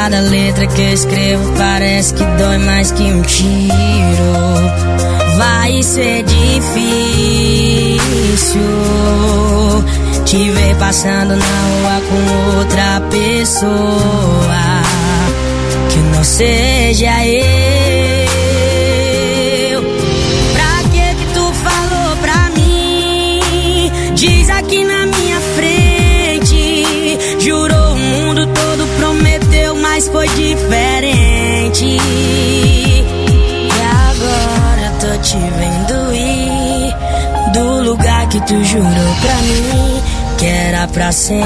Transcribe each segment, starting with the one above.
Cada letra que eu escrevo parece que dói mais que um tiro. Vai ser difícil te ver passando na rua com outra pessoa que não seja eu. Pra que tu falou pra mim? Diz aqui na minha frente. Jurou o mundo todo, prometeu, mas foi diferente. E agora tô te vendo ir do lugar que tu jurou pra mim que era pra sempre.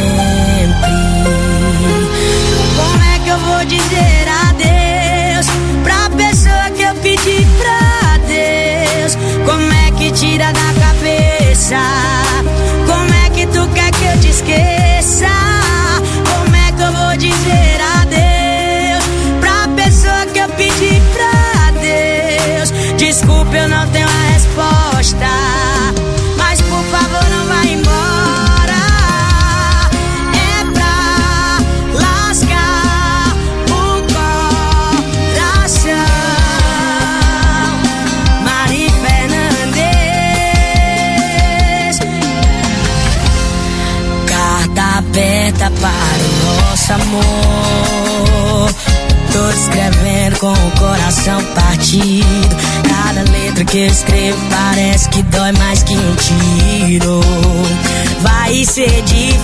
Como é que eu vou dizer adeus pra pessoa que eu pedi pra Deus? Como é que tira da cabeça? Como é que tu quer que eu te esqueça? Como é que eu vou dizer adeus pra pessoa que eu pedi pra Deus? Desculpa, eu não tenho a resposta, mas por favor não vai embora. É pra lascar o coração. Mari Fernandes. Carta aberta para o nosso amor. Tô escrevendo com o coração partido. Cada letra que eu escrevo parece que dói mais que um tiro. Vai ser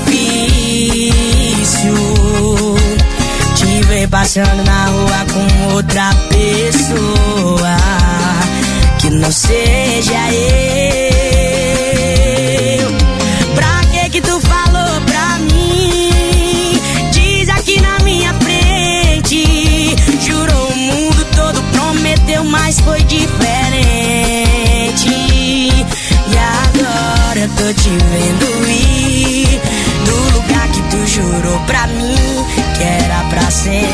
difícil te ver passando na rua com outra pessoa que não seja eu. Pra que tu falou pra mim? Diz aqui na minha frente. Jurou o mundo todo, prometeu, mas foi diferente. E agora eu tô te vendo ir do lugar que tu jurou pra mim que era pra sempre.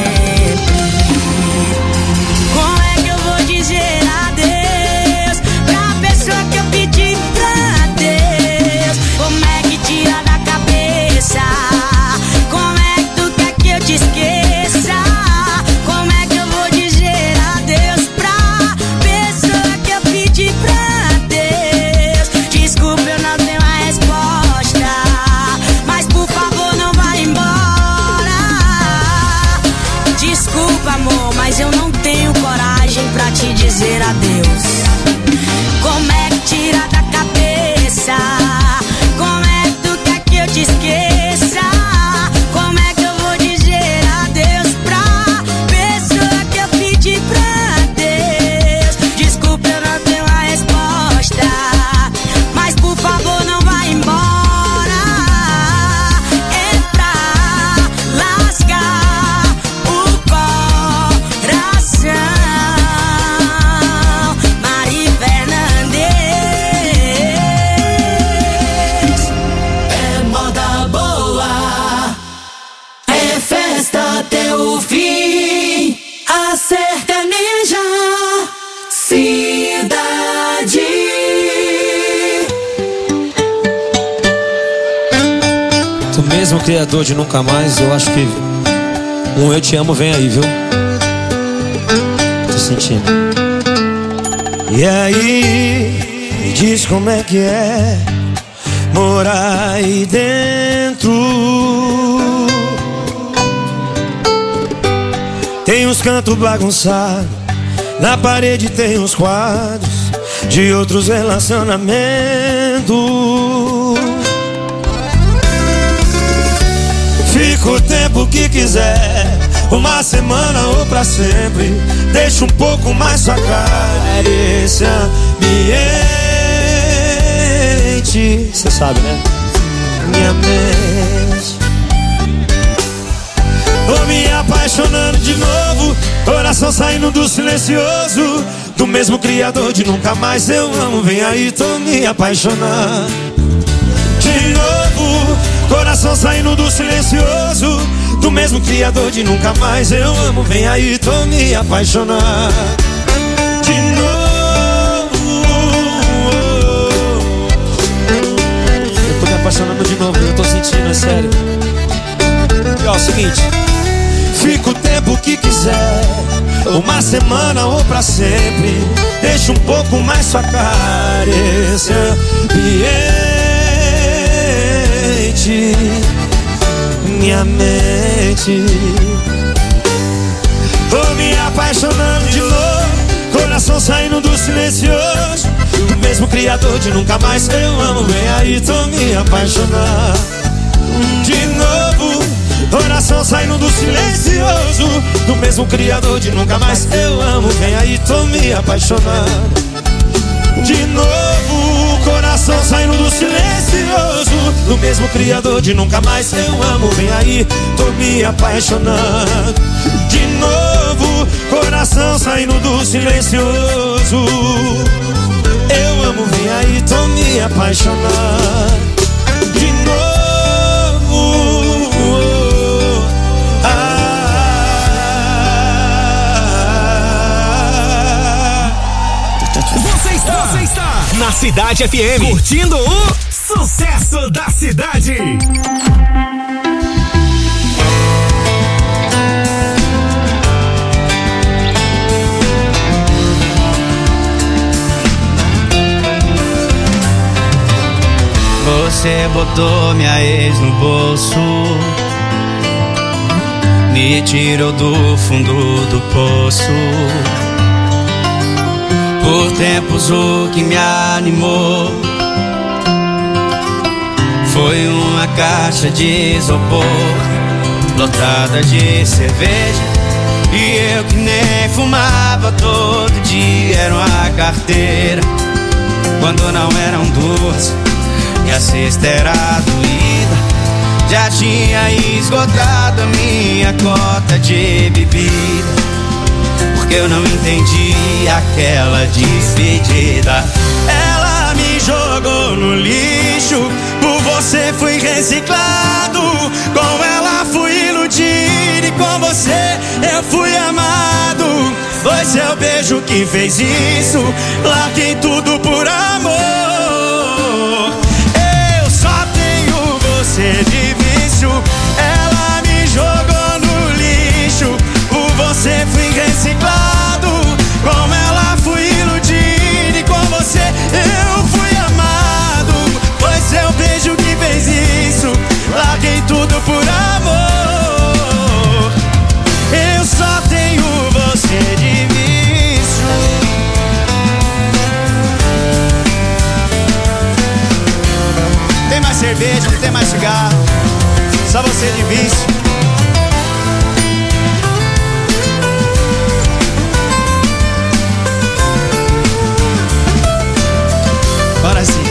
Como é que eu vou dizer adeus pra pessoa que eu pedi pra Deus? Como é que tira da cabeça? Como é que tu quer que eu te esqueça? Como é que eu vou dizer adeus pra pessoa que eu pedi pra Deus? Desculpa, eu não tenho a resposta, mas por favor não vai embora. Desculpa, amor, mas eu não tenho coragem pra te dizer adeus. Como é que tira da cabeça? Como é que tu quer que eu te esqueça? Como é que eu vou dizer adeus pra pessoa que eu pedi pra Deus? Desculpa, eu não tenho a resposta, mas por favor não vai embora. É pra lascar o coração. Mari Fernandes. É moda boa, é festa até o fim. A sertaneja cidade. Tu mesmo, criador de Nunca Mais, eu acho que um Eu Te Amo vem aí, viu? Tô sentindo. E aí, me diz como é que é morar aí dentro. Tem uns cantos bagunçados, na parede tem uns quadros de outros relacionamentos. Fica o tempo que quiser, uma semana ou pra sempre. Deixa um pouco mais sua cara esse ambiente. Cê sabe, né? Minha mente. Tô me apaixonando de novo, coração saindo do silencioso, do mesmo criador de Nunca Mais eu amo. Vem aí, tô me apaixonando de novo, coração saindo do silencioso, do mesmo criador de Nunca Mais eu amo. Vem aí, tô me apaixonando de novo. Eu tô me apaixonando de novo, eu tô sentindo, é sério. E ó, é o seguinte, Fica o tempo que quiser, uma semana ou pra sempre. Deixa um pouco mais sua carência e enche minha mente. Tô me apaixonando de novo, coração saindo do silencioso, do mesmo criador de nunca mais eu amo. Vem aí, tô me apaixonando de novo, coração saindo do silencioso, do mesmo criador de nunca mais eu amo. Vem aí, tô me apaixonando de novo, coração saindo do silencioso, do mesmo criador de nunca mais eu amo. Vem aí, tô me apaixonando de novo, coração saindo do silencioso. Eu amo, vem aí, tô me apaixonando de novo. Você está na Cidade FM, curtindo o sucesso da cidade. Você botou minha ex no bolso, me tirou do fundo do poço. Por tempos o que me animou foi uma caixa de isopor lotada de cerveja, e eu que nem fumava todo dia era uma carteira. Quando não eram duas e a cesta era doída, já tinha esgotado a minha cota de bebida. Porque eu não entendi aquela despedida. Ela me jogou no lixo, por você fui reciclado. Com ela fui iludido e com você eu fui amado. Foi seu beijo que fez isso, larguei tudo por amor. Eu só tenho você de vício. Ela me jogou no lixo, por você fui reciclado. Com ela fui iludido e com você eu fui amado. Foi seu beijo que fez isso, larguei tudo por amor. Eu só tenho você de vício. Tem mais cerveja, não tem mais cigarro, só você de vício. Agora sim.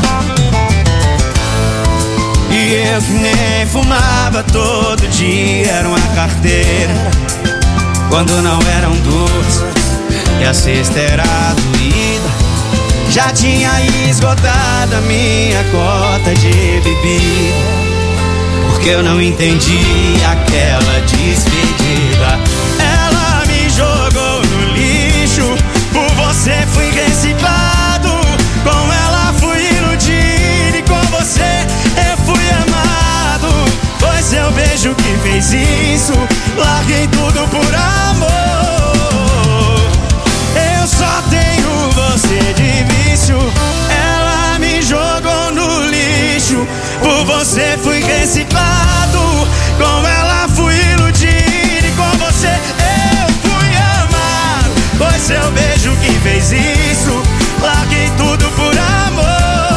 E eu que nem fumava todo dia era uma carteira. Quando não eram duas e a cesta era doída, já tinha esgotado a minha cota de bebida. Porque eu não entendi aquela despedida. Ela me jogou no lixo, por você fui reciclado. Com ela fui iludido e com você eu fui amado. Foi seu beijo que fez isso, larguei tudo por amor. Eu só tenho você de vício. Ela me jogou no lixo, por você fui reciclado. Com ela fui iludido e com você eu fui amado. Foi seu beijo que fez isso, larguei tudo por amor.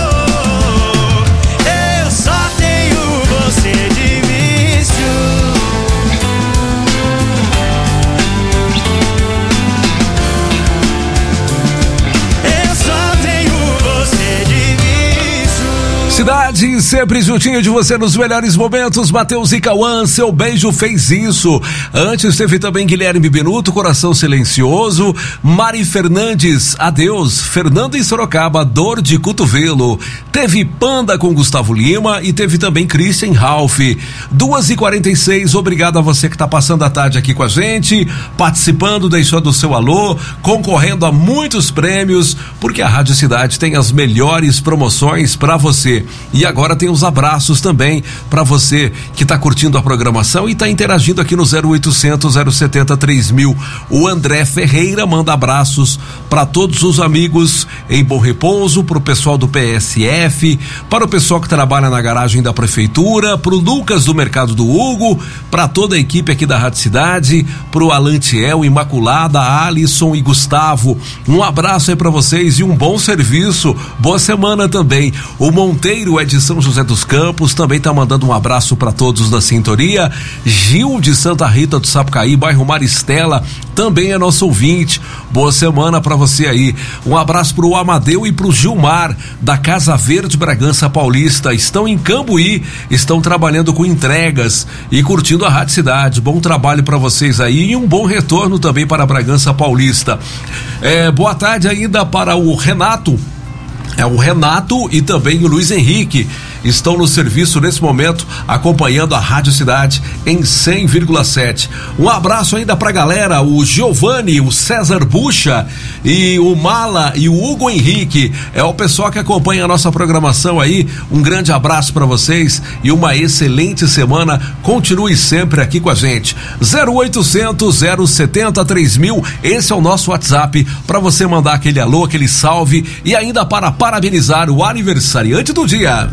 Eu só tenho você de vício. Eu só tenho você de vício. Cidade, sempre juntinho de você nos melhores momentos. Matheus e Cauã, seu beijo fez isso. Antes teve também Guilherme Benuto, Coração Silencioso. Mari Fernandes, Adeus. Fernando em Sorocaba, Dor de Cotovelo. Teve Panda com Gustavo Lima e teve também Christian Ralph. 2h46, obrigado a você que está passando a tarde aqui com a gente, participando, deixando o seu alô, concorrendo a muitos prêmios, porque a Rádio Cidade tem as melhores promoções para você. E E agora tem os abraços também para você que está curtindo a programação e está interagindo aqui no 0800 070 3000. O André Ferreira manda abraços para todos os amigos em Bom Repouso, para o pessoal do PSF, para o pessoal que trabalha na garagem da prefeitura, para o Lucas do Mercado do Hugo, para toda a equipe aqui da Rádio Cidade, para o Alantiel, Imaculada, Alisson e Gustavo. Um abraço aí para vocês e um bom serviço. Boa semana também. O Monteiro é de São José dos Campos, também tá mandando um abraço para todos da sintonia. Gil de Santa Rita do Sapucaí, bairro Maristela, também é nosso ouvinte. Boa semana para você aí. Um abraço pro Amadeu e pro Gilmar da Casa Verde Bragança Paulista. Estão em Cambuí, estão trabalhando com entregas e curtindo a Rádio Cidade. Bom trabalho para vocês aí e um bom retorno também para Bragança Paulista. Boa tarde ainda para o Renato. O Renato e também o Luiz Henrique estão no serviço nesse momento, acompanhando a Rádio Cidade em 100,7. Um abraço ainda pra galera, o Giovanni, o César Bucha e o Mala e o Hugo Henrique. É o pessoal que acompanha a nossa programação aí. Um grande abraço pra vocês e uma excelente semana. Continue sempre aqui com a gente. 0800 070 3000. Esse é o nosso WhatsApp para você mandar aquele alô, aquele salve e ainda para parabenizar o aniversariante do dia.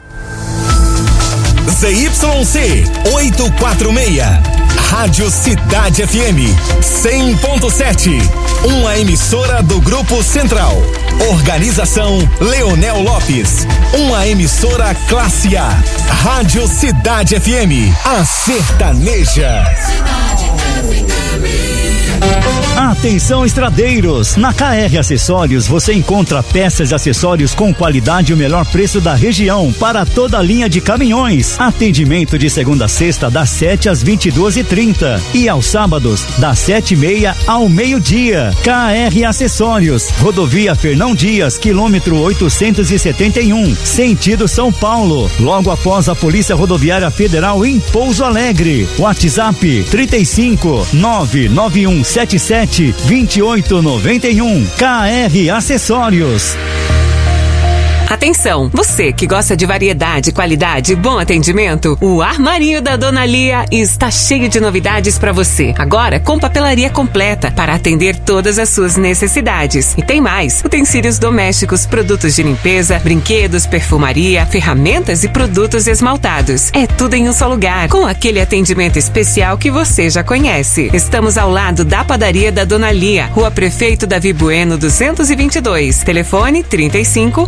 ZYC 846, Rádio Cidade FM 100.7, uma emissora do Grupo Central. Organização Leonel Lopes, uma emissora classe A. Rádio Cidade FM, a sertaneja. Atenção estradeiros, na KR Acessórios você encontra peças e acessórios com qualidade e o melhor preço da região para toda a linha de caminhões. Atendimento de segunda a sexta das 7 às 22h30 e aos sábados das 7h30 ao meio-dia. KR Acessórios, Rodovia Fernão Dias, quilômetro 871, sentido São Paulo, logo após a Polícia Rodoviária Federal em Pouso Alegre. WhatsApp 35 99177 2891. KR Acessórios. Atenção, você que gosta de variedade, qualidade e bom atendimento, o Armarinho da Dona Lia está cheio de novidades para você. Agora com papelaria completa para atender todas as suas necessidades. E tem mais, utensílios domésticos, produtos de limpeza, brinquedos, perfumaria, ferramentas e produtos esmaltados. É tudo em um só lugar, com aquele atendimento especial que você já conhece. Estamos ao lado da padaria da Dona Lia, Rua Prefeito Davi Bueno 222. Telefone 35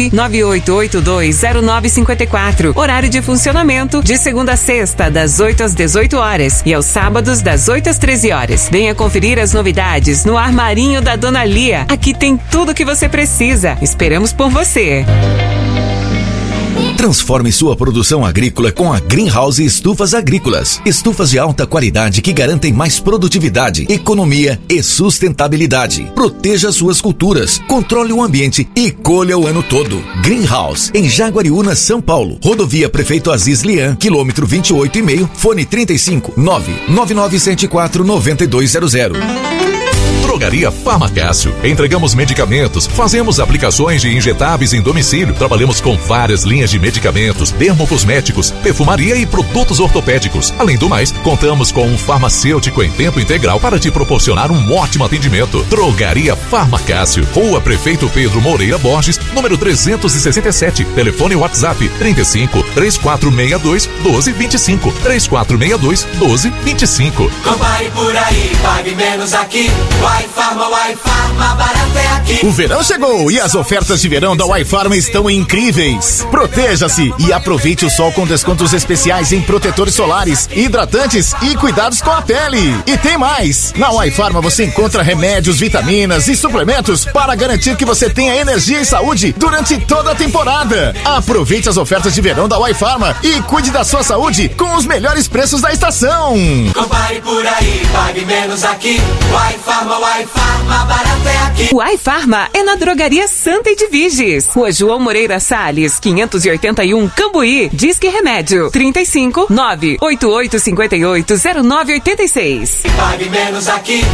998820954. Horário de funcionamento de segunda a sexta, das 8 às 18 horas e aos sábados, das 8 às 13 horas. Venha conferir as novidades no Armarinho da Dona Lia. Aqui tem tudo que você precisa. Esperamos por você. Transforme sua produção agrícola com a Greenhouse Estufas Agrícolas. Estufas de alta qualidade que garantem mais produtividade, economia e sustentabilidade. Proteja suas culturas, controle o ambiente e colha o ano todo. Greenhouse, em Jaguariúna, São Paulo. Rodovia Prefeito Aziz Lian, quilômetro 28,5, fone 35 99974 9200. Drogaria Farmacácio. Entregamos medicamentos, fazemos aplicações de injetáveis em domicílio, trabalhamos com várias linhas de medicamentos, dermocosméticos, perfumaria e produtos ortopédicos. Além do mais, contamos com um farmacêutico em tempo integral para te proporcionar um ótimo atendimento. Drogaria Farmacácio, Rua Prefeito Pedro Moreira Borges, número 367. Telefone WhatsApp 35 3462 1225. 3462 1225. Compare por aí, pague menos aqui. Vai Farma, barato é aqui. O verão chegou e as ofertas de verão da Farma estão incríveis. Proteja-se e aproveite o sol com descontos especiais em protetores solares, hidratantes e cuidados com a pele. E tem mais! Na Farma você encontra remédios, vitaminas e suplementos para garantir que você tenha energia e saúde durante toda a temporada. Aproveite as ofertas de verão da Farma e cuide da sua saúde com os melhores preços da estação. Compare por aí, pague menos aqui. Farma, barato é aqui. O Farma é na Drogaria Santa Edviges, Rua João Moreira Salles, 581, Cambuí. Disque Remédio 35 988580986. Pague menos aqui.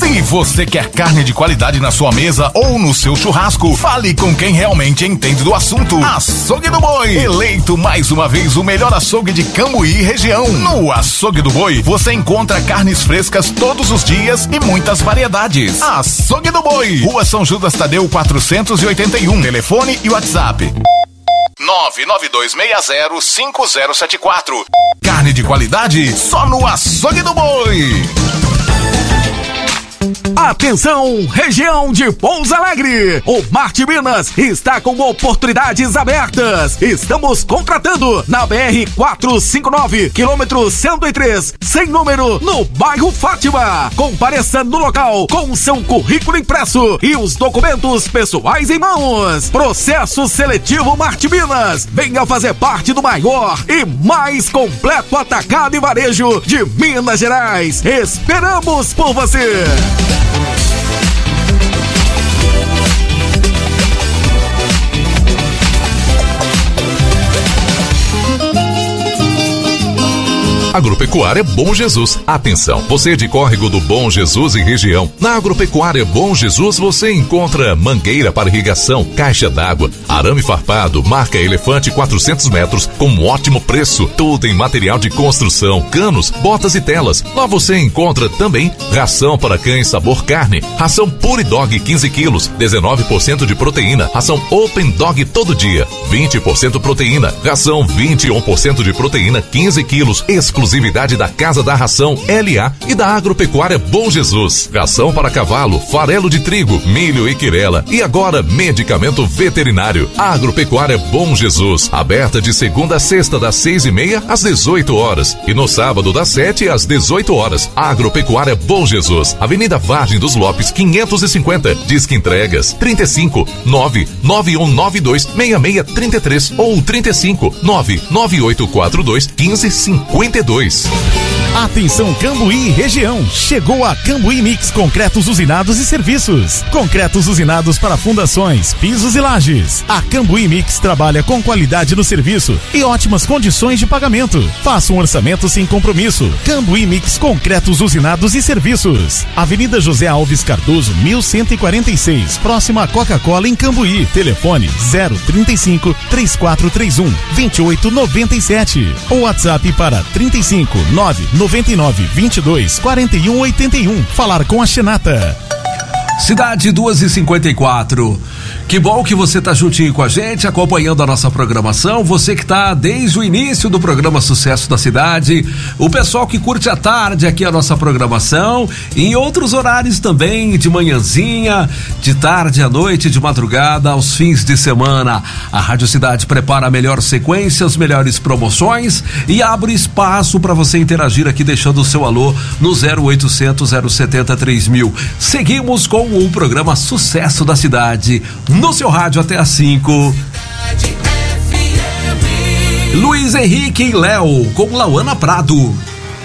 Se você quer carne de qualidade na sua mesa ou no seu churrasco, fale com quem realmente entende do assunto. Açougue do Boi, eleito mais uma vez o melhor açougue de Cambuí e região. No Açougue do Boi, você encontra carnes frescas todos os dias e muitas variedades. Açougue do Boi, Rua São Judas Tadeu 481, telefone e WhatsApp 992605074. Carne de qualidade só no Açougue do Boi. Atenção, região de Pouso Alegre! O Marte Minas está com oportunidades abertas. Estamos contratando na BR-459, quilômetro 103, sem número, no bairro Fátima. Compareça no local com seu currículo impresso e os documentos pessoais em mãos. Processo seletivo Marte Minas. Venha fazer parte do maior e mais completo atacado e varejo de Minas Gerais. Esperamos por você! Agropecuária Bom Jesus. Atenção, você de Córrego do Bom Jesus e região. Na Agropecuária Bom Jesus você encontra mangueira para irrigação, caixa d'água, arame farpado, marca Elefante 400 metros com um ótimo preço. Tudo em material de construção, canos, botas e telas. Lá você encontra também ração para cães sabor carne, ração Pure Dog 15 quilos, 19% de proteína, ração Open Dog todo dia, 20% proteína, ração 21% de proteína 15 quilos, exclusividade da Casa da Ração LA e da Agropecuária Bom Jesus. Ração para cavalo, farelo de trigo, milho e quirela. E agora, medicamento veterinário. Agropecuária Bom Jesus. Aberta de segunda a sexta, das 6h30 às 18 horas. E no sábado, das 7 às 18 horas. Agropecuária Bom Jesus. Avenida Vargem dos Lopes, 550. Disque entregas 35 99192 6633 ou 35 99842 1552. Atenção Cambuí região, chegou a Cambuí Mix Concretos Usinados e Serviços. Concretos usinados para fundações, pisos e lajes. A Cambuí Mix trabalha com qualidade no serviço e ótimas condições de pagamento. Faça um orçamento sem compromisso. Cambuí Mix Concretos Usinados e Serviços. Avenida José Alves Cardoso, 1146, próxima a Coca-Cola em Cambuí. Telefone 035 3431 2897 ou WhatsApp para 35 999 22 41 81. Falar com a Xenata. Cidade 2h54. Que bom que você tá juntinho com a gente, acompanhando a nossa programação. Você que tá desde o início do programa Sucesso da Cidade, o pessoal que curte à tarde aqui a nossa programação, e em outros horários também, de manhãzinha, de tarde à noite, de madrugada, aos fins de semana. A Rádio Cidade prepara a melhor sequência, as melhores promoções e abre espaço para você interagir aqui, deixando o seu alô no 0800 070 3000. Seguimos com o programa Sucesso da Cidade, no seu rádio até às 5. Luiz Henrique e Léo com Lauana Prado.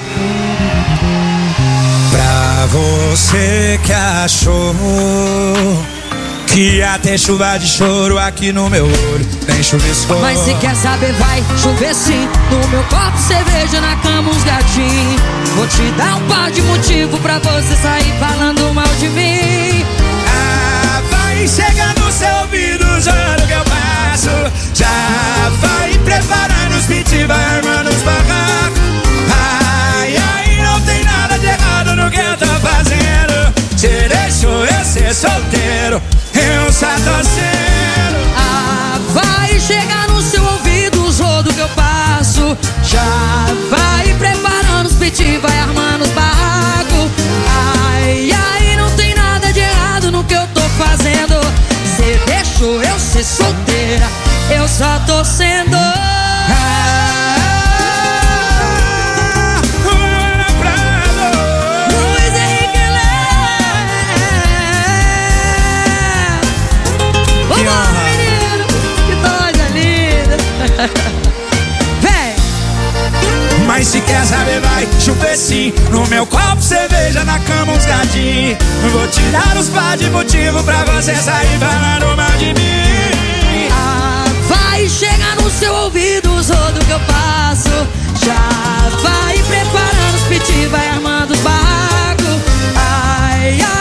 Pra você que achou que ia ter chuva de choro aqui no meu olho, tem chuviscou. Mas se quer saber, vai chover sim. No meu copo cerveja, na cama uns gatinhos. Vou te dar um par de motivo pra você sair falando mal de mim. Vai chegar no seu ouvido, juro que eu passo. Já vai preparando os beats, vai armando os barracos. Ai, ai, não tem nada de errado no que eu tô fazendo. Te deixou eu ser solteiro, eu só tô sendo. Vai chegar no seu ouvido o rodo que eu passo. Já vai preparando os beats, vai armando os barracos. Ai, ai, não tem nada de errado no que eu tô fazendo. Cê deixou eu ser solteira, eu só tô sendo. Luiz Henrique Léo. Vamos, menino, que coisa linda. Vem. Mas se quer saber, vai chover sim. No meu copo cerveja, na cama uns gatinhos. Vou te dar os par de motivo pra você sair falando mal de mim. Vai chegar no seu ouvido o rodo que eu passo. Já vai preparando os piti, vai armando os barracos. Ai, ai.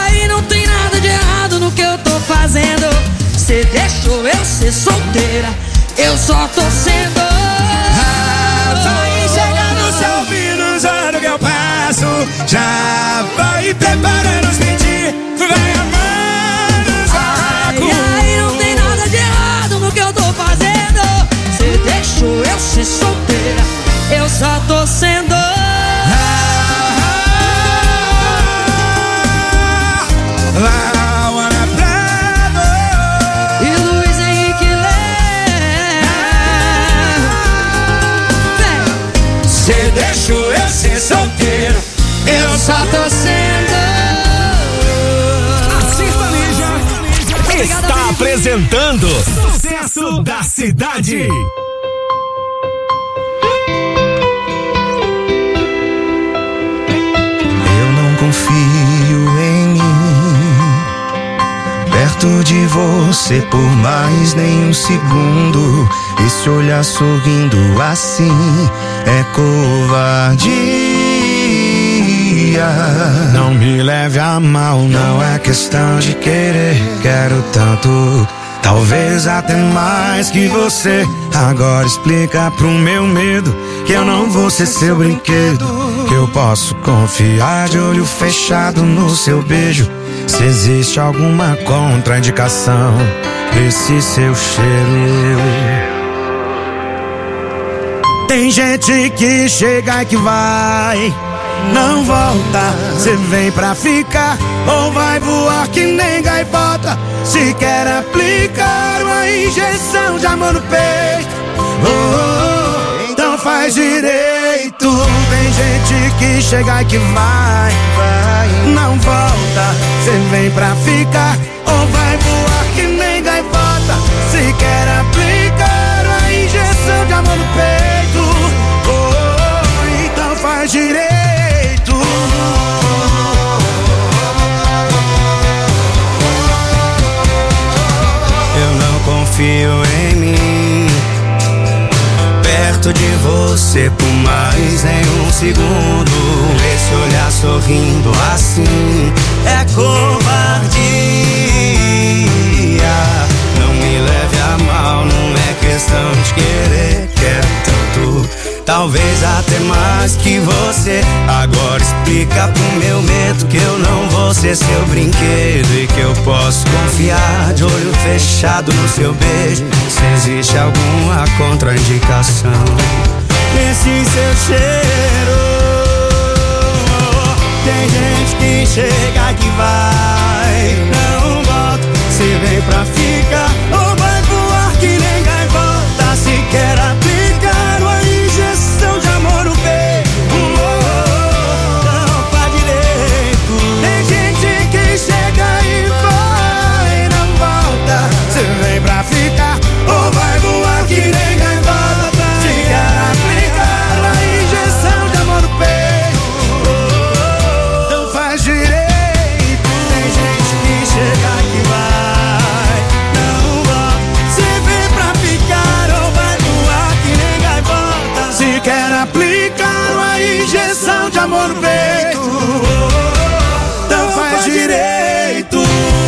só tô sendo. Vai chegar no seu ouvido, usando que eu passo. Já vai preparando os mentir, vai amando os barracos. Ai, não tem nada de errado no que eu tô fazendo. Cê deixou eu ser solteira, eu só tô sendo. Cê deixou eu ser solteiro, eu só tô sendo. A Sertaneja está apresentando Sucesso da Cidade. Eu não confio em mim, perto de você por mais nem um segundo. Esse olhar sorrindo assim é covardia. Não me leve a mal, não é questão de querer. Quero tanto, talvez até mais que você. Agora explica pro meu medo que eu não vou ser seu brinquedo, que eu posso confiar de olho fechado no seu beijo. Se existe alguma contraindicação desse seu cheiro. Tem gente que chega e que vai, não volta. Cê vem pra ficar ou vai voar que nem gaivota. Se quer aplicar uma injeção de amor no peito, então faz direito. Tem gente que chega e que vai, não volta. Cê vem pra ficar ou vai voar que nem gaivota. Se quer aplicar uma injeção de amor no peito, então faz direito. Eu não confio em mim, perto de você por mais nem um segundo. Esse olhar sorrindo assim é covardia. Não me leve a mal, não é questão de querer. Quero tanto, talvez até mais que você. Agora explica pro meu medo que eu não vou ser seu brinquedo e que eu posso confiar de olho fechado no seu beijo. Se existe alguma contraindicação nesse seu cheiro. Tem gente que chega que vai, não volta. Se vem pra ficar ou vai voar que nem gaivota. Se quer aplicar uma injeção de amor no peito, não faz direito. Tem gente que chega e vai, não volta. Se vem pra ficar ou vai voar que nem gaivota. Se quer aplicar uma injeção de amor no peito, não faz direito. Tem gente que chega que vai, não volta. Se vem pra ficar ou vai voar que nem gaivota. Se quer aplicar uma injeção de amor no peito, não faz direito.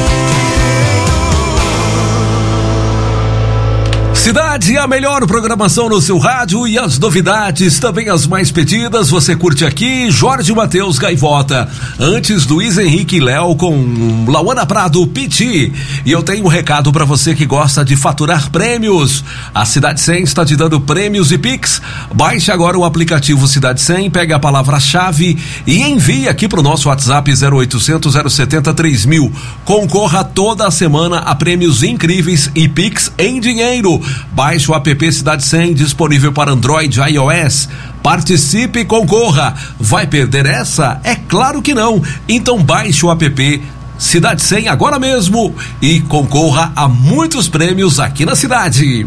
Cidade, a melhor programação no seu rádio e as novidades, também as mais pedidas, você curte aqui. Jorge Mateus Gaivota, antes Luiz Henrique e Léo com Lauana Prado, Piti. E eu tenho um recado pra você que gosta de faturar prêmios. A Cidade 100 está te dando prêmios e Pix. Baixe agora o aplicativo Cidade 100, pegue a palavra-chave e envie aqui pro nosso WhatsApp 0800 070 3000. Concorra toda a semana a prêmios incríveis e Pix em dinheiro. Baixe o app Cidade 100, disponível para Android e iOS. Participe e concorra. Vai perder essa? É claro que não. Então baixe o app Cidade 100 agora mesmo e concorra a muitos prêmios aqui na cidade.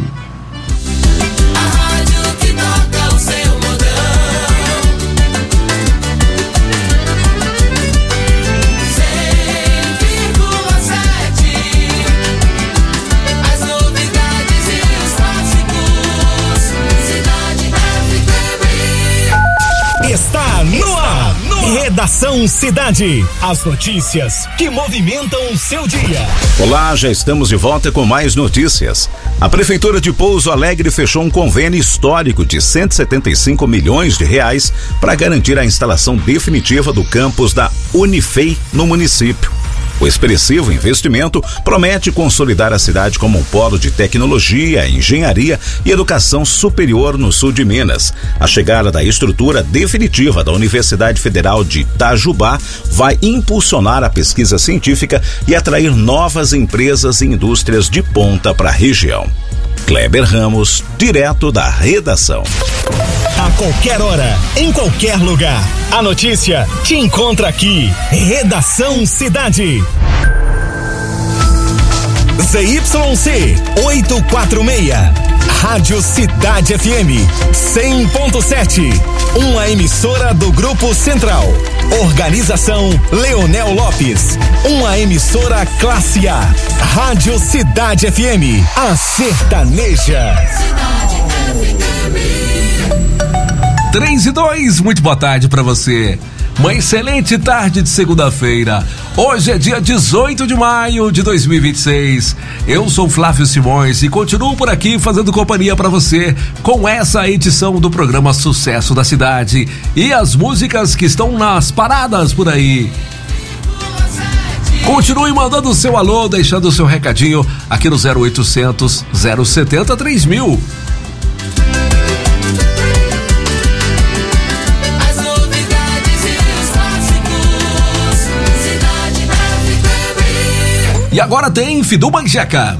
Está no ar. Redação Cidade. As notícias que movimentam o seu dia. Olá, já estamos de volta com mais notícias. A Prefeitura de Pouso Alegre fechou um convênio histórico de R$175 milhões para garantir a instalação definitiva do campus da Unifei no município. O expressivo investimento promete consolidar a cidade como um polo de tecnologia, engenharia e educação superior no sul de Minas. A chegada da estrutura definitiva da Universidade Federal de Itajubá vai impulsionar a pesquisa científica e atrair novas empresas e indústrias de ponta para a região. Kleber Ramos, direto da redação. A qualquer hora, em qualquer lugar, a notícia te encontra aqui. Redação Cidade. ZYC 846, Rádio Cidade FM 100.7, uma emissora do Grupo Central. Organização Leonel Lopes, uma emissora classe A. Rádio Cidade FM, a sertaneja. 3:02, muito boa tarde pra você. Uma excelente tarde de segunda-feira. Hoje é dia 18 de maio de 2026. Eu sou Flávio Simões e continuo por aqui fazendo companhia pra você com essa edição do programa Sucesso da Cidade e as músicas que estão nas paradas por aí. Continue mandando o seu alô, deixando o seu recadinho aqui no 0800 070 3000. E agora tem Fidu Manjeca.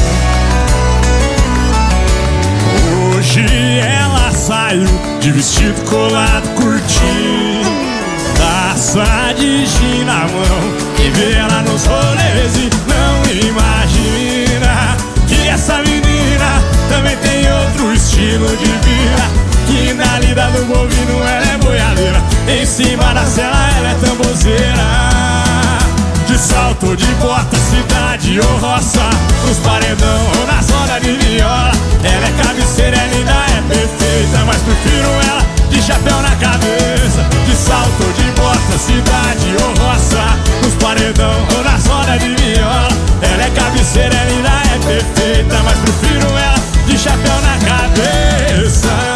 Hoje ela saiu de vestido colado, curtindo, taça de gin na mão, e vê ela nos rolês e não imagina que essa menina também tem outro estilo de vida, que na lida do bovino ela é boiadeira, em cima da cela ela é tambozeira. De salto, de bota, cidade ou roça, nos paredão ou na zona de viola. Ela é cabeceira, é linda, é perfeita, mas prefiro ela de chapéu na cabeça. De salto, de bota, cidade ou roça, nos paredão ou na zona de viola. Ela é cabeceira, é linda, é perfeita, mas prefiro ela de chapéu na cabeça.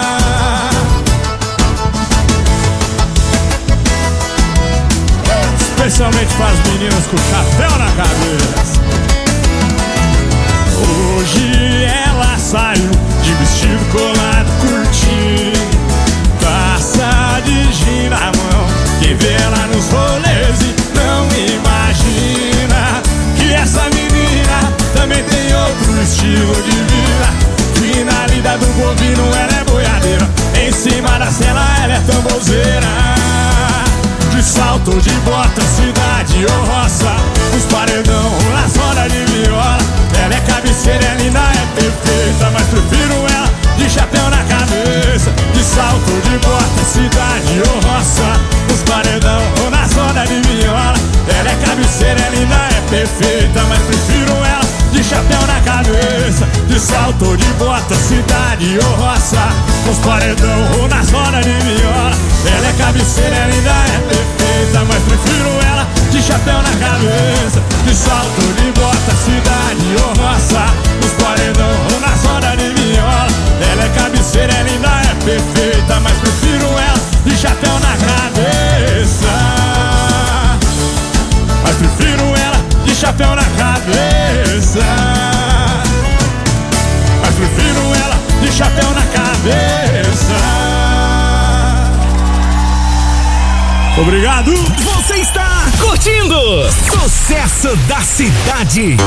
Especialmente para as meninas com chapéu na cabeça. Hoje ela saiu de vestido colado, curtindo, taça de gin na mão, quem vê ela nos rolês e não imagina que essa menina também tem outro estilo de vida, que na lida do bovino ela é boiadeira, em cima da cela ela é tambozeira. De salto, de bota, cidade ou roça, nos paredão ou na zona de viola. Ela é cabeceira, é linda, é perfeita, mas prefiro ela de chapéu na cabeça. De salto, de bota, cidade ou roça, nos paredão ou na zona de viola. Ela é cabeceira, é linda, é perfeita, mas prefiro ela de chapéu na cabeça. De salto, de bota, cidade ou roça, nos paredão ou na zona de viola. Ela é cabeceira, é linda, é perfeita, mas prefiro ela de chapéu na cabeça. De salto, de bota, cidade ou roça, nos paredão ou na zona de viola. Ela é cabeceira, é linda, é perfeita, mas prefiro ela de chapéu na cabeça. Mas prefiro ela de chapéu na cabeça. Mas prefiro ela de chapéu na cabeça. Obrigado! Você está curtindo Sucesso da Cidade.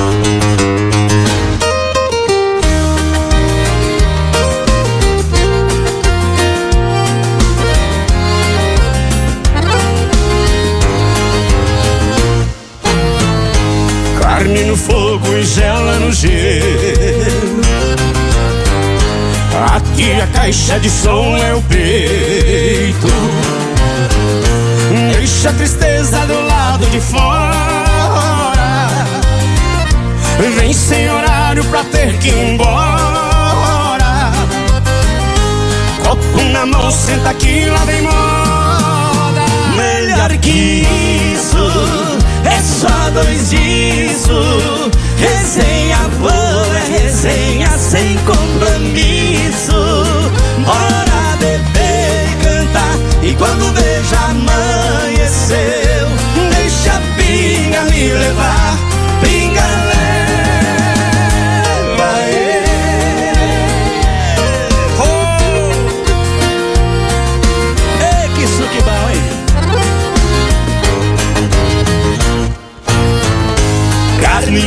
Carne no fogo e gela no gelo. Aqui a caixa de som é o peito. Deixa a tristeza do lado de fora. Vem sem horário pra ter que ir embora. Copo na mão, senta aqui, lá vem moda. Melhor que isso, é só dois disso. Resenha boa, resenha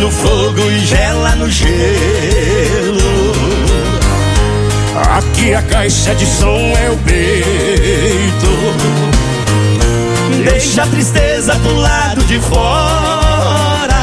no fogo e gela no gelo. Aqui a caixa de som é o peito. Deixa a tristeza do lado de fora.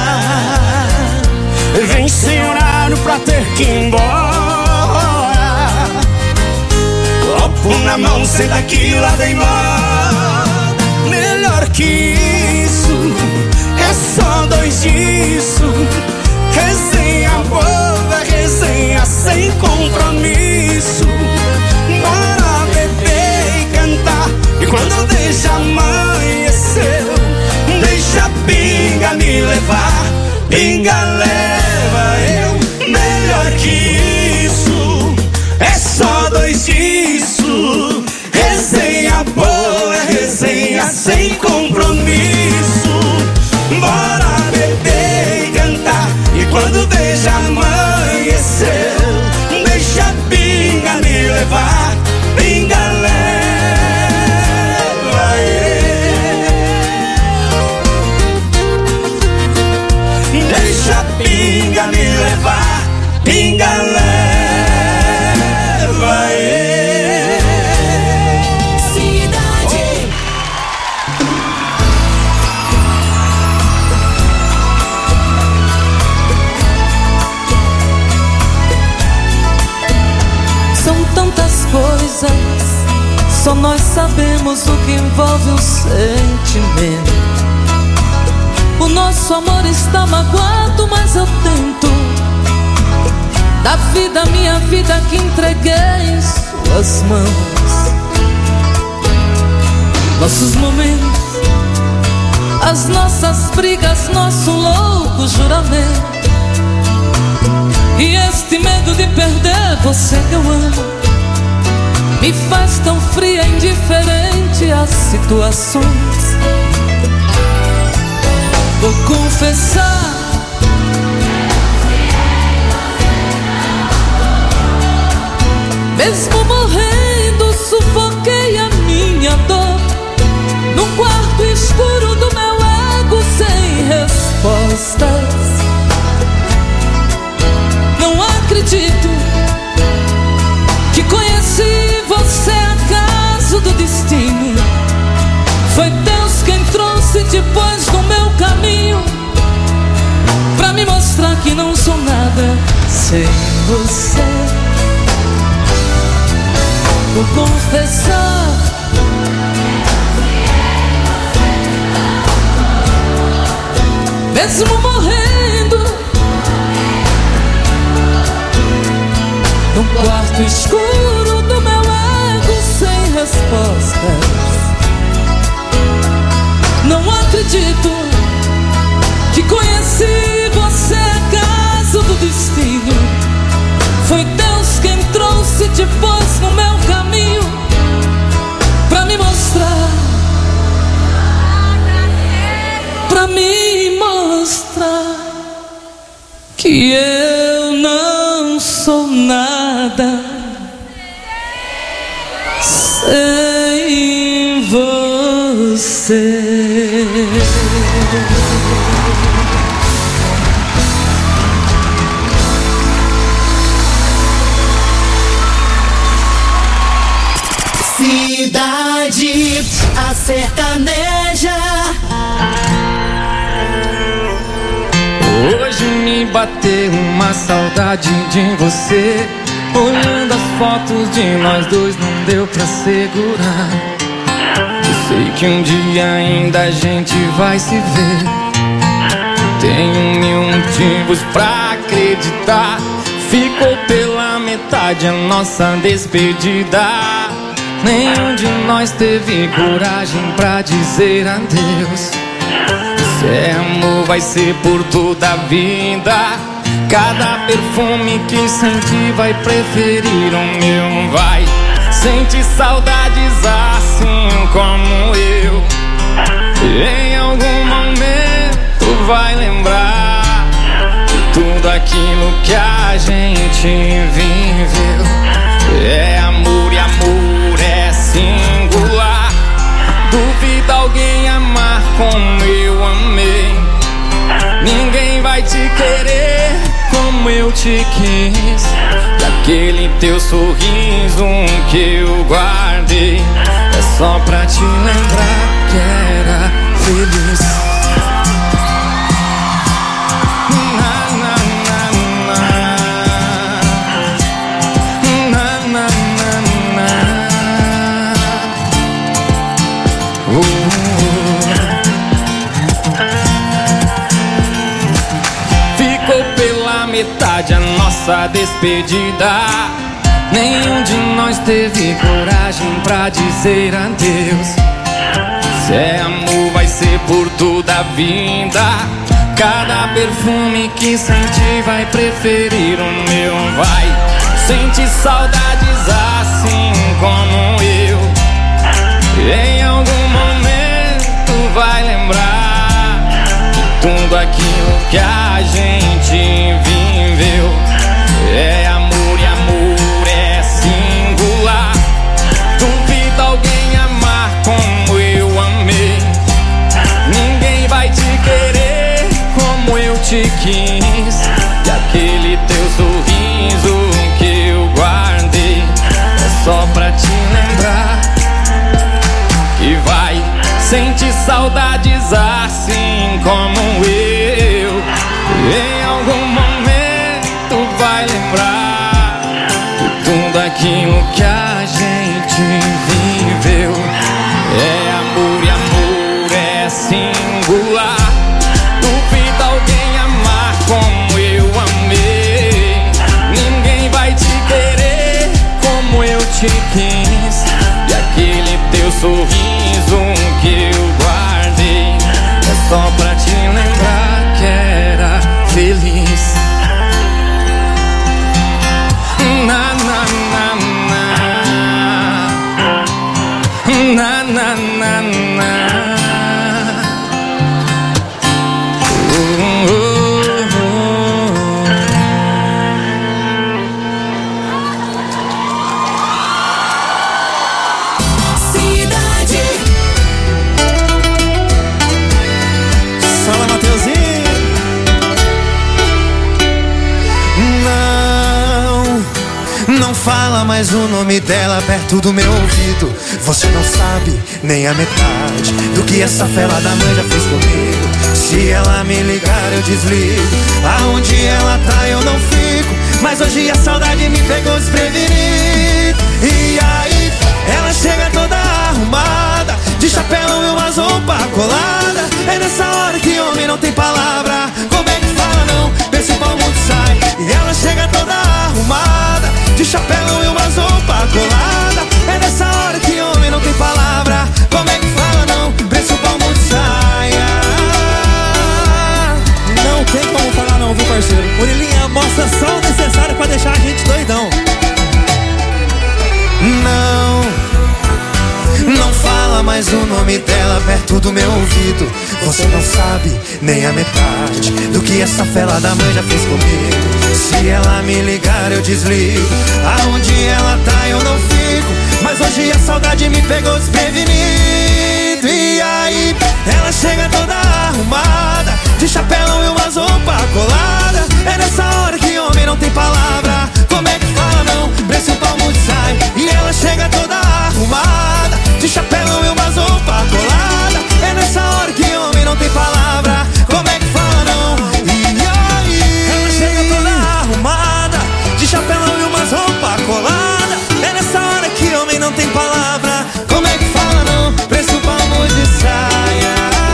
Vem sem horário pra ter que ir embora. Copo na mão, senta aqui, lá vem embora. Melhor que isso, é só dois disso. Resenha boa, resenha sem compromisso. Bora beber e cantar. E quando deixa amanheceu, deixa a pinga me levar. Pinga leva eu. Melhor que isso, é só dois disso. Resenha boa, resenha sem compromisso. Bora beber e cantar. E quando deixa amanheceu, deixa a pinga me levar. Pinga leva eu. Deixa a pinga me levar. Pinga leva eu. Coisas, só nós sabemos o que envolve o sentimento. O nosso amor está magoado, mas eu tento. Da vida, minha vida que entreguei em suas mãos. Nossos momentos, as nossas brigas, nosso louco juramento. E este medo de perder você que eu amo me faz tão fria, indiferente às situações. Vou confessar, mesmo morrendo, sufoquei a minha dor num quarto escuro do meu ego sem respostas. Não acredito que conheci você acaso do destino. Foi Deus quem trouxe depois do meu caminho pra me mostrar que não sou nada sem você. Vou confessar, mesmo morrendo num quarto escuro do meu ego sem respostas. Não acredito que conheci você acaso do destino. Foi Deus quem trouxe depois no meu caminho pra me mostrar, pra me mostrar que eu não sou nada sem você. Cidade, a sertaneja. Hoje me bateu uma saudade de você. Olhando as fotos de nós dois não deu pra segurar. Eu sei que um dia ainda a gente vai se ver. Tenho mil motivos pra acreditar. Ficou pela metade a nossa despedida. Nenhum de nós teve coragem pra dizer adeus. Se é amor vai ser por toda a vida. Cada perfume que sentir vai preferir o meu, vai. Sente saudades assim como eu. Em algum momento vai lembrar de tudo aquilo que a gente viveu. É amor e amor é singular. Duvida alguém amar como eu amei. Ninguém vai vai te querer como eu te quis. Daquele teu sorriso que eu guardei, é só pra te lembrar que era feliz. Ficou pela metade a nossa despedida. Nenhum de nós teve coragem pra dizer adeus. Se é amor vai ser por toda a vida. Cada perfume que sentir vai preferir o meu, vai. Sente saudades assim como eu. Em algum momento vai lembrar de tudo aquilo que a gente viveu. É amor e amor é singular. Duvido alguém amar como eu amei. Ninguém vai te querer como eu te quis. E aquele teu sorriso que eu guardei, é só pra te lembrar que vai sentir saudades assim como eu. Em algum momento vai lembrar de tudo aquilo que a gente viveu. É amor e amor é singular. Duvido alguém amar como eu amei. Ninguém vai te querer como eu te quis. E aquele teu sorriso que eu guardei, é só pra te lembrar que era feliz. Na na na na, na na na na. Não fala mais o nome dela perto do meu ouvido. Você não sabe nem a metade do que essa fela da mãe já fez comigo. Se ela me ligar eu desligo. Aonde ela tá eu não fico. Mas hoje a saudade me pegou desprevenido. E aí ela chega toda arrumada, de chapéu e umas roupas coladas. É nessa hora que homem não tem palavra. Como é que fala não? Pensa o mundo sai. E ela chega toda arrumada, de chapéu e umas roupas coladas. É nessa hora que homem não tem palavra. Como é que fala não? Preço o palmo de saia. Não tem como falar não, viu parceiro? Murilinha mostra só o necessário pra deixar a gente doidão. Não fala mais o nome dela perto do meu ouvido. Você não sabe nem a metade do que essa fela da mãe já fez comigo. Se ela me ligar eu desligo. Aonde ela tá eu não fico. Mas hoje a saudade me pegou desprevenido. E aí ela chega toda arrumada, de chapéu e umas roupas coladas. É nessa hora que homem não tem palavra. Como é que fala não? Preço o palmo de sai. E ela chega toda arrumada, de chapéu e umas roupas coladas. É nessa hora que homem não tem palavra. Como é que fala não? E aí ela chega toda arrumada, de chapéu e umas roupas coladas. É nessa hora que homem não tem palavra. Como é que fala não? Preço o palmo de saia.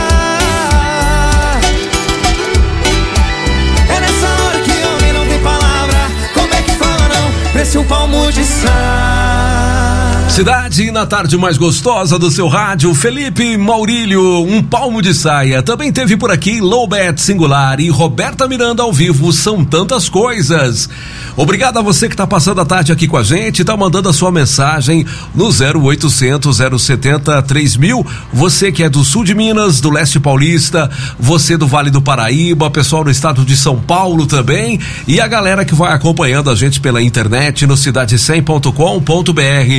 É nessa hora que homem não tem palavra. Como é que fala não? Preço o palmo de saia. Cidade na tarde mais gostosa do seu rádio, Felipe Maurílio, um palmo de saia. Também teve por aqui Lowbat Singular e Roberta Miranda ao vivo, São Tantas Coisas. Obrigado a você que tá passando a tarde aqui com a gente, tá mandando a sua mensagem no 0800 070 3000. Você que é do sul de Minas, do leste paulista, você do Vale do Paraíba, pessoal do estado de São Paulo também, e a galera que vai acompanhando a gente pela internet no cidade100.com.br.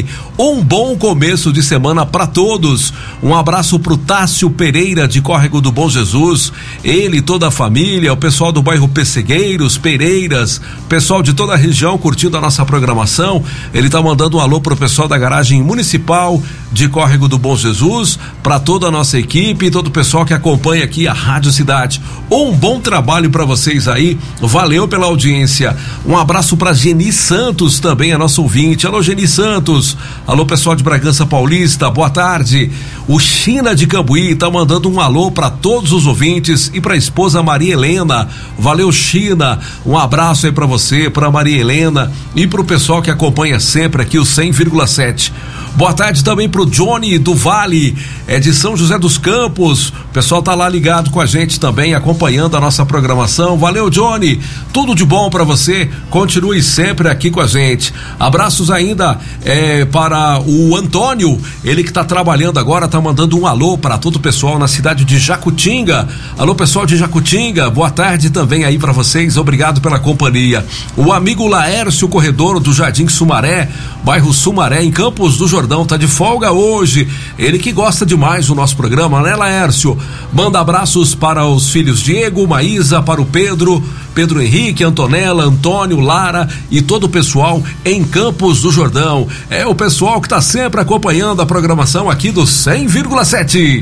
Um bom começo de semana para todos. Um abraço pro Tássio Pereira de Córrego do Bom Jesus, ele e toda a família, o pessoal do bairro Pessegueiros, Pereiras, pessoal de toda a região curtindo a nossa programação. Ele tá mandando um alô pro pessoal da garagem municipal de Córrego do Bom Jesus, para toda a nossa equipe e todo o pessoal que acompanha aqui a Rádio Cidade. Um bom trabalho para vocês aí, valeu pela audiência. Um abraço para Geni Santos também, a nossa ouvinte. Alô, Geni Santos. Alô, pessoal de Bragança Paulista, boa tarde. O China de Cambuí tá mandando um alô para todos os ouvintes e para a esposa Maria Helena. Valeu, China. Um abraço aí para você, para Maria Helena e para o pessoal que acompanha sempre aqui o 100,7. Boa tarde também pro Johnny do Vale, de São José dos Campos. O pessoal tá lá ligado com a gente também, acompanhando a nossa programação. Valeu, Johnny. Tudo de bom para você. Continue sempre aqui com a gente. Abraços ainda para o Antônio, ele que tá trabalhando agora, tá mandando um alô para todo o pessoal na cidade de Jacutinga. Alô, pessoal de Jacutinga, boa tarde também aí para vocês. Obrigado pela companhia. O amigo Laércio Corredor do Jardim Sumaré, bairro Sumaré, em Campos do Jordão, tá de folga hoje. Ele que gosta demais do nosso programa, né, Laércio? Manda abraços para os filhos Diego, Maísa, para o Pedro Henrique, Antonella, Antônio, Lara e todo o pessoal em Campos do Jordão. É o pessoal que tá sempre acompanhando a programação aqui do 100,7.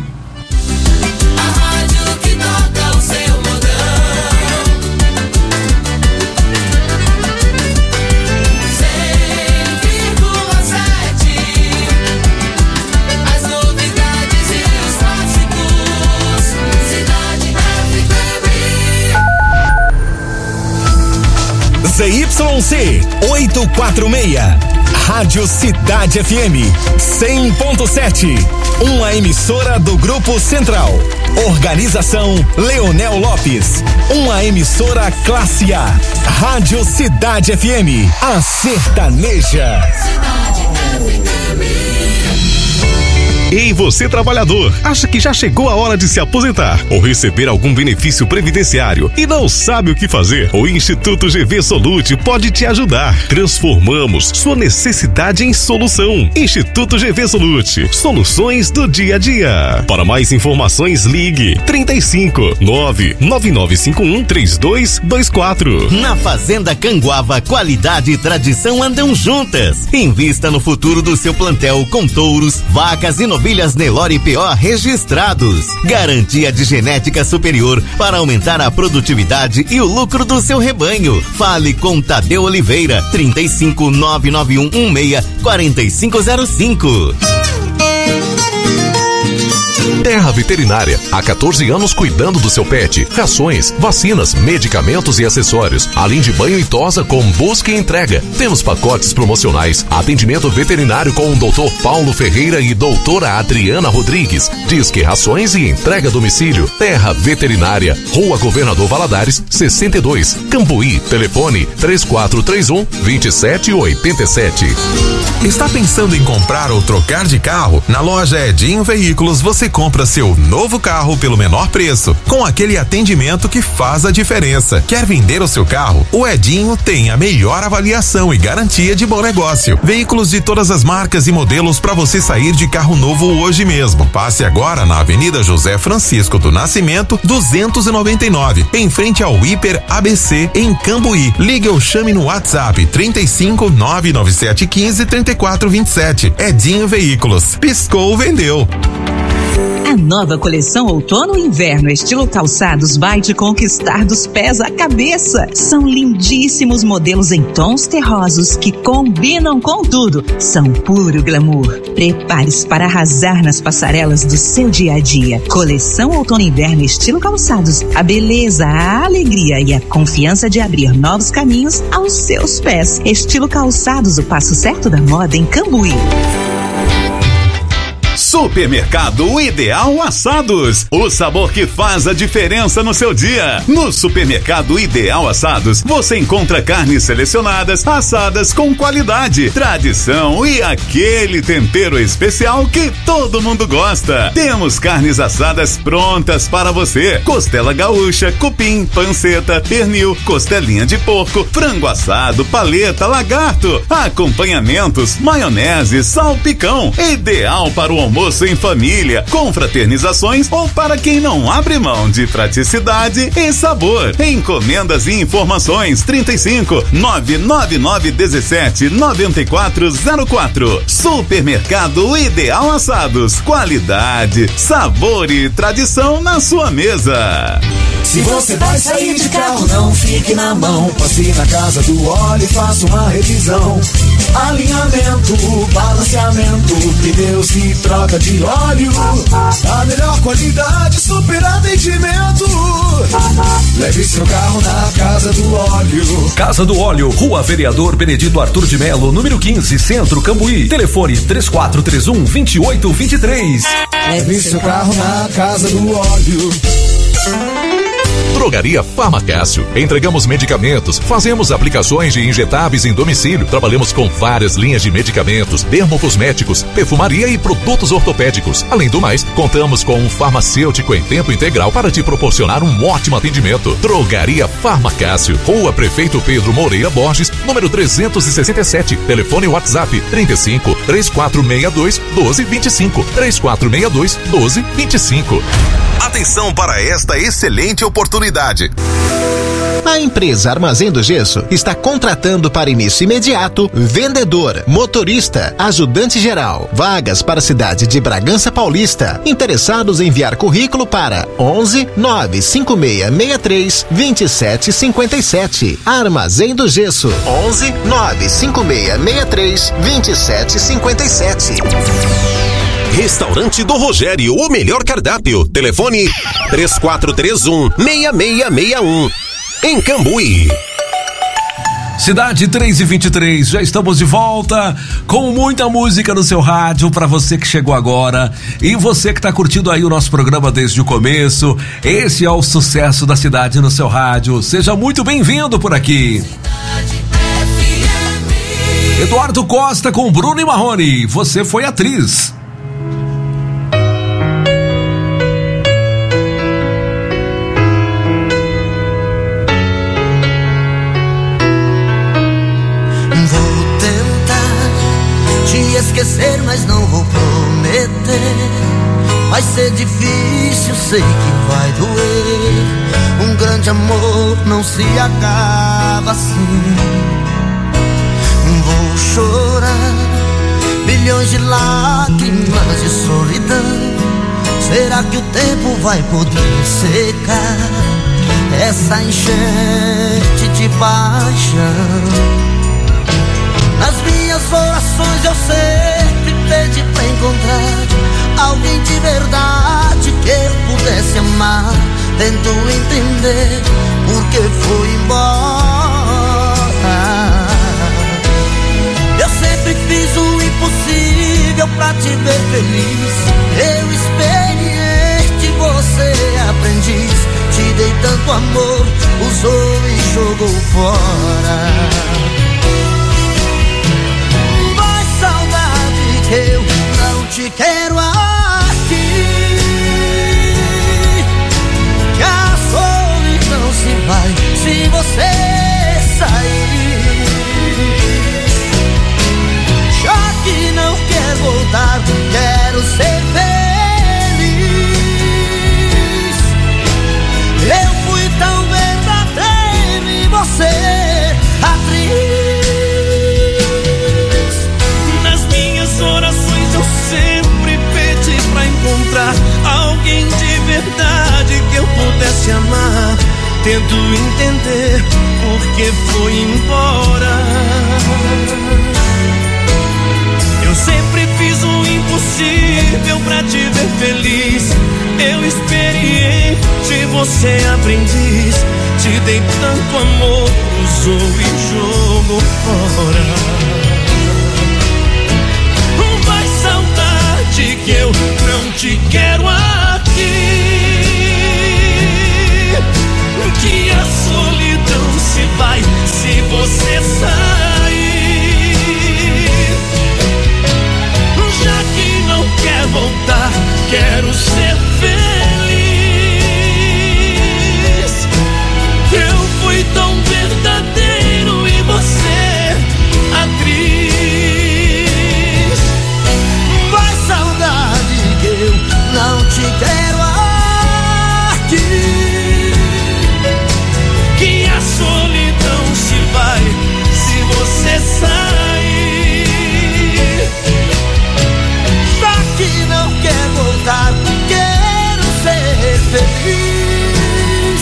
ZYC 846, Rádio Cidade FM 100.7, uma emissora do Grupo Central. Organização Leonel Lopes, uma emissora classe A. Rádio Cidade FM, a sertaneja. Ei, você trabalhador, acha que já chegou a hora de se aposentar ou receber algum benefício previdenciário e não sabe o que fazer? O Instituto GV Solute pode te ajudar. Transformamos sua necessidade em solução. Instituto GV Solute, soluções do dia a dia. Para mais informações, ligue 35 99951 3224. Na Fazenda Canguava, qualidade e tradição andam juntas. Invista no futuro do seu plantel com touros, vacas e novilhas Nelore PO registrados. Garantia de genética superior para aumentar a produtividade e o lucro do seu rebanho. Fale com Tadeu Oliveira, 35 991 16 4505. Terra Veterinária, há 14 anos cuidando do seu pet. Rações, vacinas, medicamentos e acessórios, além de banho e tosa com busca e entrega. Temos pacotes promocionais, atendimento veterinário com o Dr. Paulo Ferreira e doutora Adriana Rodrigues. Disque rações e entrega a domicílio. Terra Veterinária, Rua Governador Valadares, 62, Cambuí. Telefone 3431-2787. Está pensando em comprar ou trocar de carro? Na loja Edinho Veículos você compra seu novo carro pelo menor preço, com aquele atendimento que faz a diferença. Quer vender o seu carro? O Edinho tem a melhor avaliação e garantia de bom negócio. Veículos de todas as marcas e modelos para você sair de carro novo hoje mesmo. Passe agora na Avenida José Francisco do Nascimento, 299, em frente ao Hiper ABC, em Cambuí. Ligue ou chame no WhatsApp 35 99715 3427. Edinho Veículos. Piscou, vendeu. A nova coleção Outono e Inverno estilo calçados vai te conquistar dos pés à cabeça. São lindíssimos modelos em tons terrosos que combinam com tudo. São puro glamour. Prepare-se para arrasar nas passarelas do seu dia a dia. Coleção Outono e Inverno estilo calçados. A beleza, a alegria e a confiança de abrir novos caminhos aos seus pés. Estilo calçados, o passo certo da moda em Cambuí. Supermercado Ideal Assados, o sabor que faz a diferença no seu dia. No Supermercado Ideal Assados, você encontra carnes selecionadas, assadas com qualidade, tradição e aquele tempero especial que todo mundo gosta. Temos carnes assadas prontas para você: costela gaúcha, cupim, panceta, pernil, costelinha de porco, frango assado, paleta, lagarto, acompanhamentos, maionese, salpicão. Ideal para o almoço em família, confraternizações ou para quem não abre mão de praticidade e sabor. Encomendas e informações 35 999 17 9404. Supermercado Ideal Assados, qualidade, sabor e tradição na sua mesa. Se você vai sair de carro, não fique na mão. Passe na Casa do Óleo e faça uma revisão. Alinhamento, balanceamento, pneus e troca de óleo. A melhor qualidade, super atendimento. Leve seu carro na Casa do Óleo. Casa do Óleo, Rua Vereador Benedito Arthur de Melo, número 15, Centro, Cambuí. Telefone 3431-2823. Leve seu carro na Casa do Óleo. Drogaria Farmacácio. Entregamos medicamentos, fazemos aplicações de injetáveis em domicílio, trabalhamos com várias linhas de medicamentos, dermocosméticos, perfumaria e produtos ortopédicos. Além do mais, contamos com um farmacêutico em tempo integral para te proporcionar um ótimo atendimento. Drogaria Farmacácio, Rua Prefeito Pedro Moreira Borges, número 367. Telefone WhatsApp 35 3462 1225. 3462 1225. Atenção para esta excelente oportunidade. A empresa Armazém do Gesso está contratando para início imediato vendedor, motorista, ajudante geral. Vagas para a cidade de Bragança Paulista. Interessados em enviar currículo para 11 95663 2757. Armazém do Gesso. 11 95663 2757. Restaurante do Rogério, o melhor cardápio. Telefone 3431-6661. Em Cambuí. Cidade 3:23, já estamos de volta com muita música no seu rádio para você que chegou agora e você que está curtindo aí o nosso programa desde o começo. Esse é o sucesso da cidade no seu rádio. Seja muito bem-vindo por aqui. Eduardo Costa com Bruno e Marrone. Você foi atriz. Esquecer, mas não vou prometer. Vai ser difícil, sei que vai doer. Um grande amor não se acaba assim. Vou chorar bilhões de lágrimas de solidão. Será que o tempo vai poder secar essa enchente de paixão? Nas minhas orações eu sempre pedi pra encontrar alguém de verdade que eu pudesse amar. Tento entender por que foi embora. Eu sempre fiz o impossível pra te ver feliz. Eu experiente, você aprendiz. Te dei tanto amor, usou e jogou fora. Eu não te quero aqui, que a solidão se vai se você sair. Já que não quer voltar, quero ser feliz. Eu fui tão verdadeiro e você atriz. Orações eu sempre pedi pra encontrar alguém de verdade que eu pudesse amar. Tento entender por que foi embora. Eu sempre fiz o impossível pra te ver feliz. Eu experiente, você aprendiz. Te dei tanto amor, usou e jogou fora. verdade que eu não te quero aqui. Que a solidão se vai se você sair. Já que não quer voltar, quero ser feliz. Eu fui tão verdadeiro e você atriz. Vai, saudade, que eu não te quero aqui. Que a solidão se vai se você sair. Já que não quer voltar, quero ser feliz.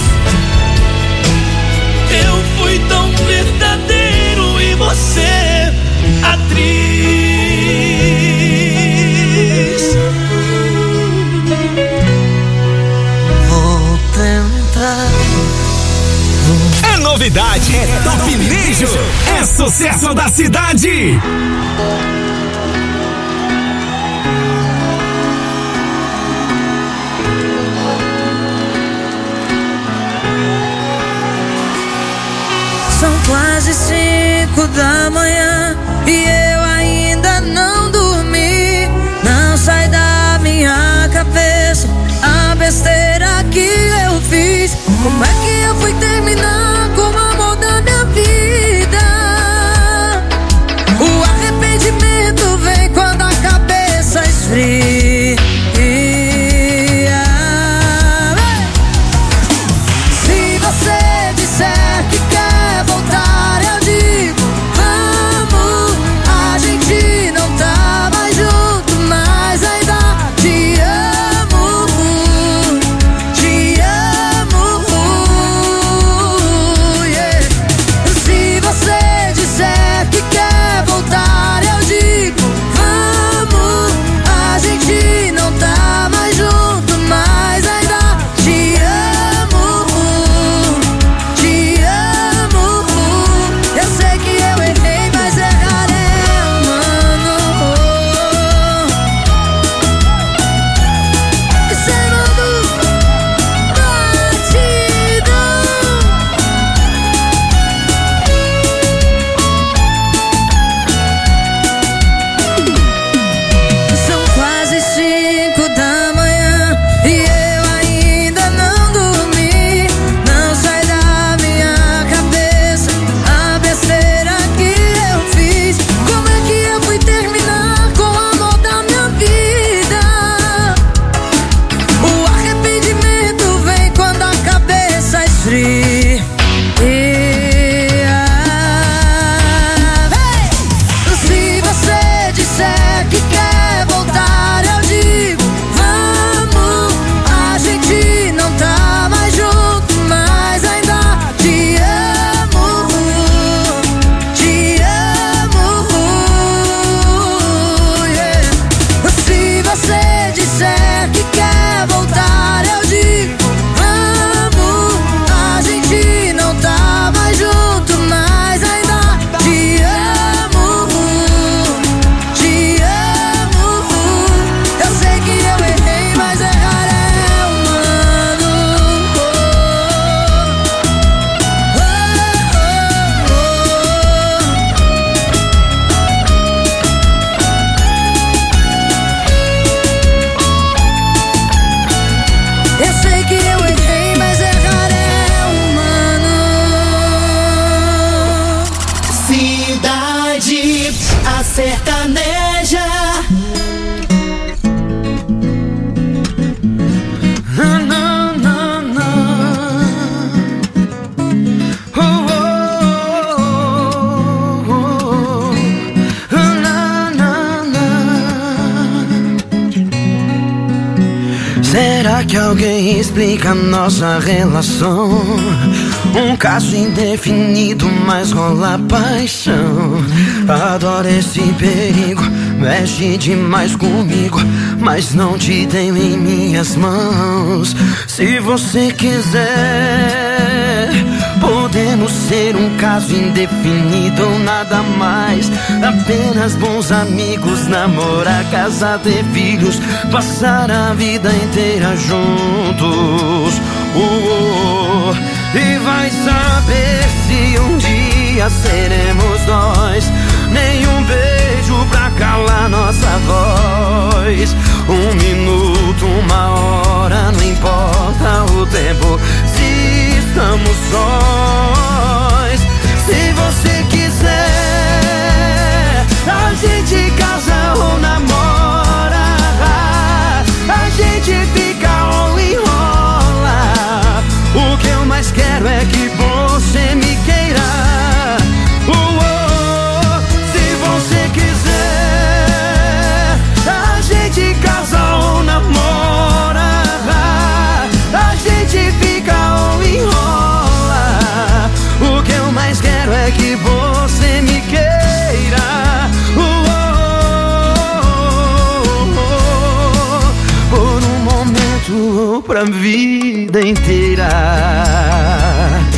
Eu fui tão verdadeiro e você atriz. Vou tentar. É novidade, é Top Nijo, é sucesso da cidade. São quase 5 da manhã e eu ainda não dormi. Não sai da minha cabeça a besteira que eu fiz. Como é que eu fui terminar com o amor da minha vida? O arrependimento vem quando a cabeça esfria. Se você disser que quer voltar, eu digo vamos. A gente não tá mais junto, mas ainda te amo. Te amo, yeah. Se você disser que quer voltar, eu digo vamos. A gente não tá mais junto, mas ainda te amo. Te amo. Eu sei que eu errei, mas errarei, mano. Sendo batidão. São quase 5 da manhã e eu ainda não dormi. Não sai da minha cabeça a besteira que eu fiz. Como é que eu fui terminar com o amor da minha vida? O arrependimento vem quando a cabeça esfria. Se você disser que quer voltar, eu digo vamos. A gente não tá mais junto, mas ainda te amo. Te amo, yeah. Se você disser que quer voltar, eu digo vamos. A gente não tá mais junto, mas ainda te amo. Te amo. Eu sei que eu errei, mas errarei, mano. Eu sei que eu errei, mas errarei, mano. Cidade, a sertaneja. Não, não, não, não. Oh, oh, oh, oh. Não, não, não. Será que alguém explica nossa relação? Um caso indefinido, mas rola paixão. Adoro esse perigo, mexe demais comigo, mas não te tenho em minhas mãos. Se você quiser, podemos Podemos ser um caso indefinido ou nada mais. Apenas bons amigos, namorar, casar, ter filhos, passar a vida inteira juntos. E vai saber se um dia seremos nós. Nenhum beijo pra calar nossa voz. 1 minuto, 1 hora, não importa o tempo, se estamos sós. Se você quiser, a gente casa ou namora. A gente fica ou enrola. O que eu mais quero é que você me queira. Se você quiser, a gente casa ou namora. A gente fica ou enrola. O que eu mais quero é que você me queira. Por um momento, pra vida inteira.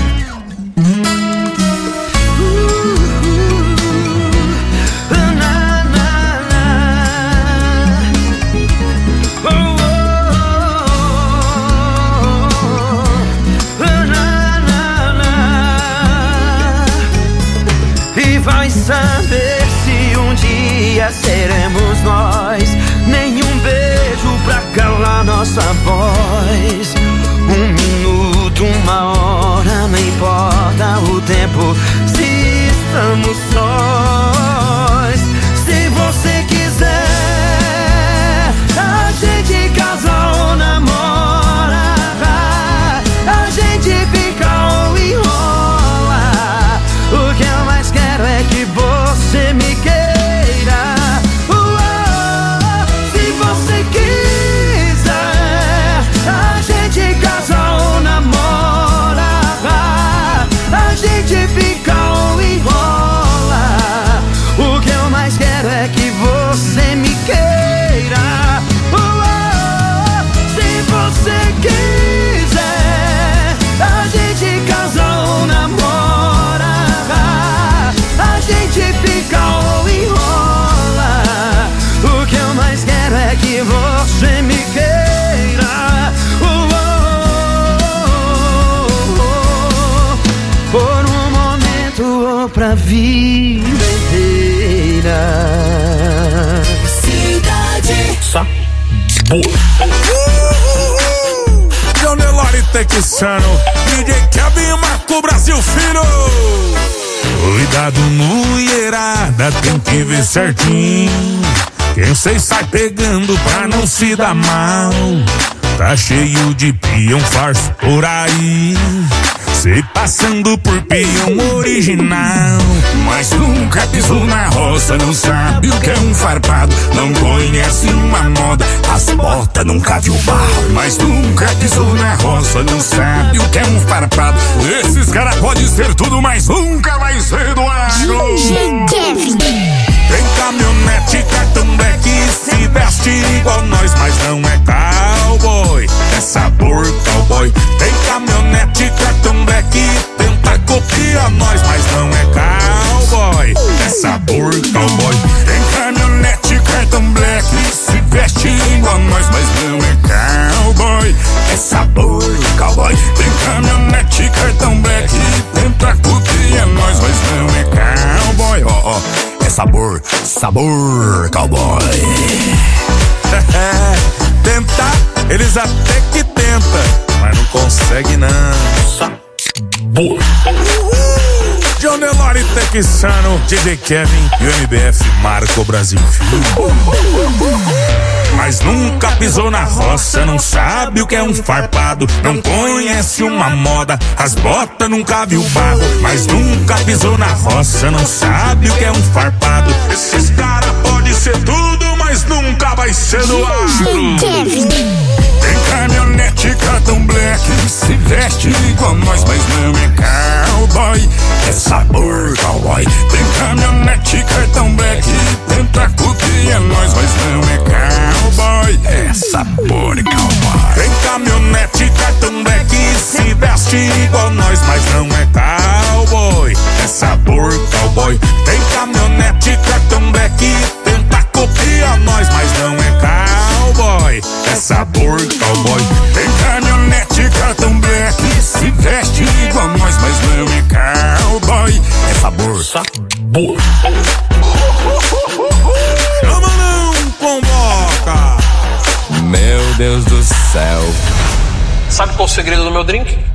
Vai saber se um dia seremos nós. Nenhum beijo pra calar nossa voz. 1 minuto, 1 hora, não importa o tempo, se estamos sós. Se você quiser, a gente casa ou namora. A gente fica ou enrola. O que eu mais quero é que você me queira. Se você quiser, a gente casa ou namora. A gente fica ou enrola. O que eu mais quero é que você me queira. Se você quiser, a gente casa ou namora. A gente fica ou enrola. O que eu mais quero é que você me queira. Por um momento ou pra vida inteira. Cidade. Só boa. John Nelore Texano, DJ Kevin Marco Brasil Filho. Cuidado, mulherada, tem que ver certinho. Quem cês sai pegando pra não se dar mal. Tá cheio de peão farso por aí, cê passando por peão original. Mas nunca pisou na roça, não sabe o que é um farpado. Não conhece uma moda, as botas nunca viu barro. Mas nunca pisou na roça, não sabe o que é um farpado. Esses caras podem ser tudo, mas nunca vai ser do agro. Tem caminhonete, cartão black, se veste igual nós, mas não é cowboy, é sabor cowboy. Tem caminhonete, cartão black, tenta copiar nós, mas não é cowboy, é sabor cowboy. Tem caminhonete, cartão black, se veste igual nós, mas não é cowboy, é sabor cowboy. Tem caminhonete, cartão black, tenta copiar nós, mas não é cowboy, ó, é sabor, sabor cowboy. Tentar, eles até que tentam, mas não consegue não. Sabor. John Nelore Texano, DJ Kevin e o MBF Marco Brasil Filho. Mas nunca pisou na roça, não sabe o que é um farpado. Não conhece uma moda, as botas nunca viu barro. Mas nunca pisou na roça, não sabe o que é um farpado. Esses caras podem ser tudo, mas nunca vai ser do agro. Tem caminhonete, cartão black, se veste igual nós, mas não é cowboy, é sabor cowboy. Tem caminhonete, cartão black, tenta copiar nós, mas não é cowboy, é sabor cowboy. Tem caminhonete, cartão black, se veste igual nós, mas não é cowboy, cowboy. Tem caminhonete, cartão black, tenta copiar nós, mas não é cowboy, é sabor cowboy. Tem caminhonete, cartão black, se veste igual nós, mas não é cowboy, é sabor. Chama não, convoca. Meu Deus do céu. Sabe qual é o segredo do meu drink?